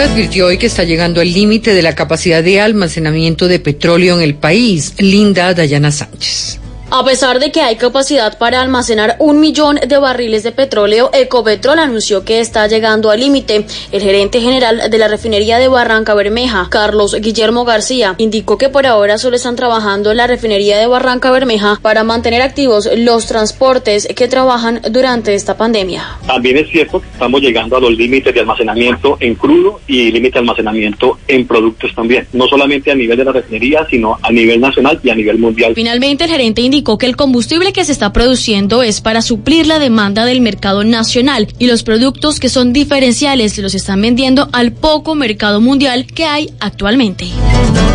advirtió hoy que está llegando al límite de la capacidad de almacenamiento de petróleo en el país. Linda Dayana Sánchez. A pesar de que hay capacidad para almacenar 1 millón de barriles de petróleo, Ecopetrol anunció que está llegando al límite. El gerente general de la refinería de Barrancabermeja, Carlos Guillermo García, indicó que por ahora solo están trabajando en la refinería de Barrancabermeja para mantener activos los transportes que trabajan durante esta pandemia. También es cierto que estamos llegando a los límites de almacenamiento en crudo y límite de almacenamiento en productos también, no solamente a nivel de la refinería, sino a nivel nacional y a nivel mundial. Finalmente, el gerente indicó que el combustible que se está produciendo es para suplir la demanda del mercado nacional y los productos que son diferenciales los están vendiendo al poco mercado mundial que hay actualmente.